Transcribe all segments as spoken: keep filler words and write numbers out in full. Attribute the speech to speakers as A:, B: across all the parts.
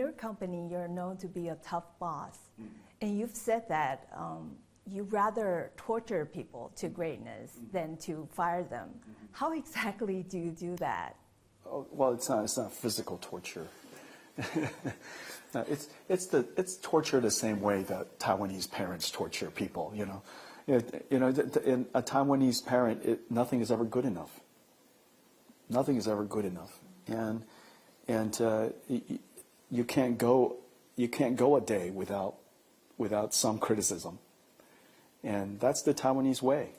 A: your company, you're known to be a tough boss. Mm-hmm. And you've said that um, you rather torture people to greatness mm-hmm. than to fire them. Mm-hmm. How exactly do you do that?
B: Oh, well, it's not, it's not physical torture. No, it's, it's, the, it's torture the same way that Taiwanese parents torture people, you know. It, you know, in a Taiwanese parent, it, nothing is ever good enough. Nothing is ever good enough. And, and uh, you, you can't go, you can't go a day without, without some criticism. And that's the Taiwanese way.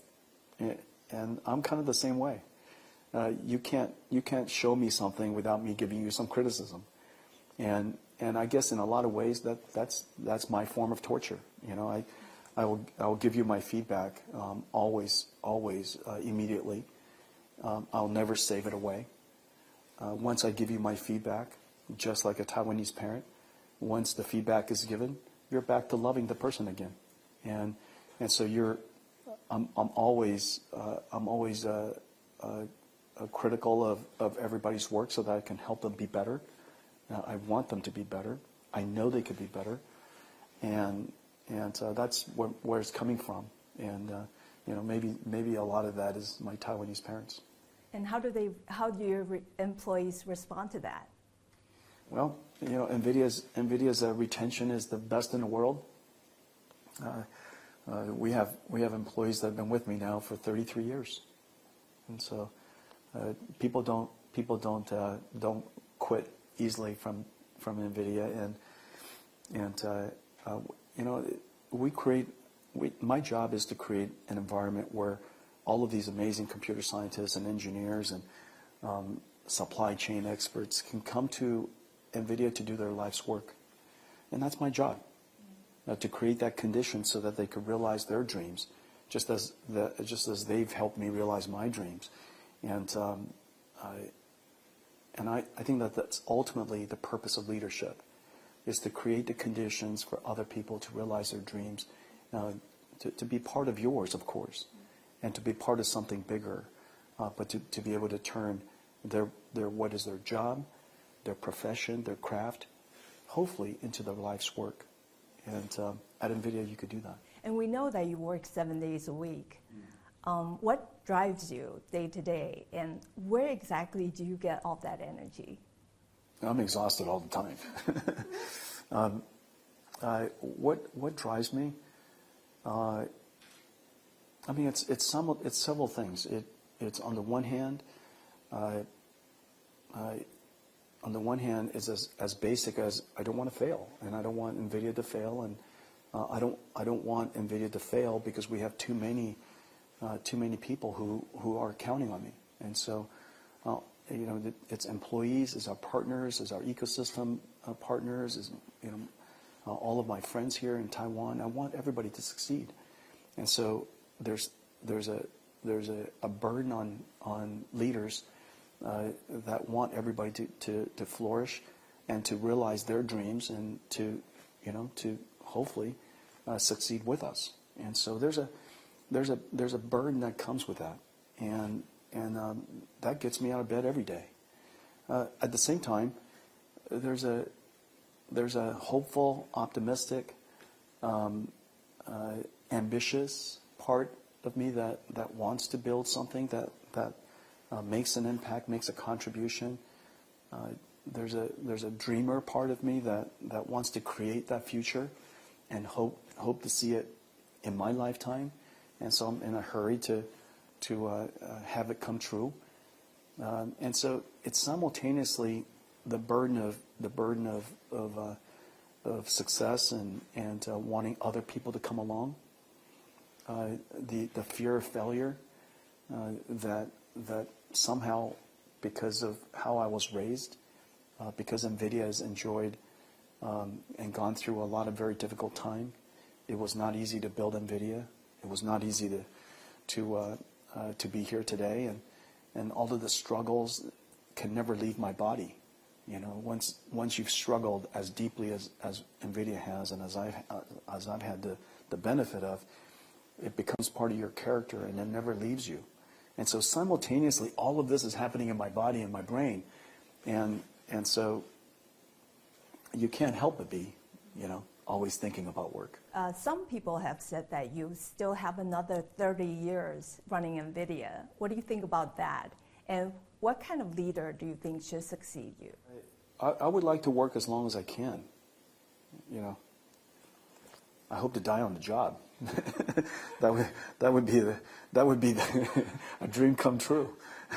B: And I'm kind of the same way. Uh, you can't, you can't show me something without me giving you some criticism. And, and I guess in a lot of ways that, that's, that's my form of torture. You know, I, I will, I will give you my feedback um, always, always, uh, immediately. Um, I'll never save it away. Uh, once I give you my feedback, just like a Taiwanese parent, once the feedback is given, you're back to loving the person again. And, and so you're, I'm, I'm always, uh, I'm always uh, uh, uh, critical of, of everybody's work so that I can help them be better. Uh, I want them to be better. I know they could be better. And, and uh, that's where, where it's coming from. And, uh, you know, maybe, maybe a lot of that is my Taiwanese parents.
A: And how do they, how do your re- employees respond to that?
B: Well, you know, NVIDIA's, NVIDIA's uh, retention is the best in the world. Uh, uh, we have, we have employees that have been with me now for thirty-three years. And so, uh, people don't, people don't, uh, don't quit easily from, from NVIDIA. And, and, uh, uh, you know, we create, we, my job is to create an environment where all of these amazing computer scientists and engineers and um, supply chain experts can come to NVIDIA to do their life's work. And that's my job, uh, to create that condition so that they could realize their dreams, just as, the, just as they've helped me realize my dreams. And, um, I, and I, I think that that's ultimately the purpose of leadership, is to create the conditions for other people to realize their dreams, uh, to, to be part of yours, of course, and to be part of something bigger, uh, but to, to be able to turn their, their, what is their job, their profession, their craft, hopefully into their life's work. And um, at NVIDIA, you could do that.
A: And we know that you work seven days a week. Mm. Um, what drives you day to day, and where exactly do you get all that energy?
B: I'm exhausted all the time. um, uh, what what drives me? Uh, I mean, it's it's some it's several things. It it's on the one hand, uh, I, on the one hand, is as as basic as I don't want to fail, and I don't want NVIDIA to fail, and uh, I don't I don't want NVIDIA to fail because we have too many uh, too many people who who are counting on me, and so. Uh, You know, it's employees, it's our partners, it's our ecosystem uh, partners, is you know, uh, all of my friends here in Taiwan. I want everybody to succeed, and so there's there's a there's a, a burden on on leaders uh, that want everybody to, to, to flourish and to realize their dreams and to you know to hopefully uh, succeed with us. And so there's a there's a there's a burden that comes with that, and. And um, that gets me out of bed every day. Uh, at the same time, there's a there's a hopeful, optimistic, um, uh, ambitious part of me that, that wants to build something that that uh, makes an impact, makes a contribution. Uh, there's a there's a dreamer part of me that, that wants to create that future, and hope hope to see it in my lifetime. And so I'm in a hurry to. to uh, uh, have it come true, um, and so it's simultaneously the burden of the burden of of, uh, of success and and uh, wanting other people to come along, uh, the the fear of failure, uh, that that somehow because of how I was raised, uh, because NVIDIA has enjoyed um, and gone through a lot of very difficult time, it was not easy to build NVIDIA. It was not easy to to uh, Uh, to be here today, and and all of the struggles can never leave my body. You know, once once you've struggled as deeply as, as NVIDIA has, and as I've uh, as I've had the, the benefit of, it becomes part of your character, and it never leaves you. And so simultaneously, all of this is happening in my body and my brain, and and so you can't help but be, you know, always thinking about work.
A: Uh, some people have said that you still have another thirty years running NVIDIA. What do you think about that? And what kind of leader do you think should succeed you?
B: I, I would like to work as long as I can. You know, I hope to die on the job. that would that would be the that would be the, a dream come true.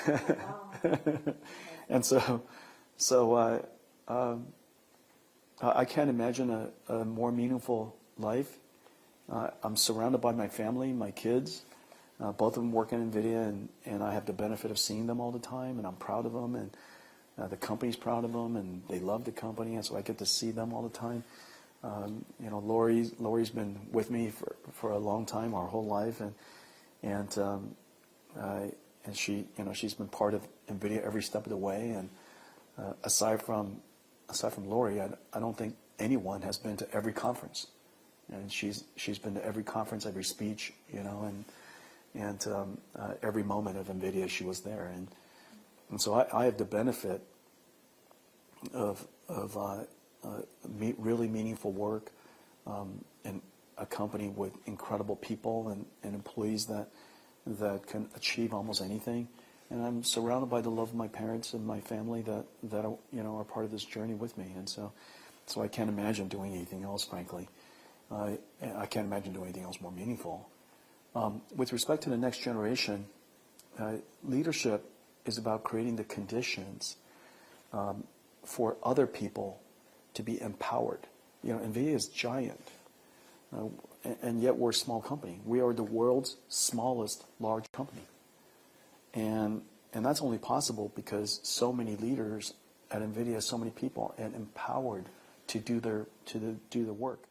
B: And so, so uh, um, I can't imagine a, a more meaningful life. Uh, I'm surrounded by my family, my kids. Uh, both of them work in NVIDIA, and, and I have the benefit of seeing them all the time, and I'm proud of them, and uh, the company's proud of them, and they love the company, and so I get to see them all the time. Um, you know, Lori, Lori's been with me for, for a long time, our whole life, and and um, uh, and she, you know, she's been part of NVIDIA every step of the way. And uh, aside from aside from Lori, I, I don't think anyone has been to every conference, and she's she's been to every conference, every speech, you know, and and um, uh, every moment of NVIDIA she was there, and and so I, I have the benefit of of uh, uh, me, really meaningful work, um, and a company with incredible people and, and employees that that can achieve almost anything, and I'm surrounded by the love of my parents and my family that that you know are part of this journey with me, and so so I can't imagine doing anything else, frankly. Uh, I can't imagine doing anything else more meaningful. Um, with respect to the next generation, uh, leadership is about creating the conditions um, for other people to be empowered. You know, NVIDIA is giant, uh, and, and yet we're a small company. We are the world's smallest large company, and and that's only possible because so many leaders at NVIDIA, so many people, and empowered to do their to the, do the work.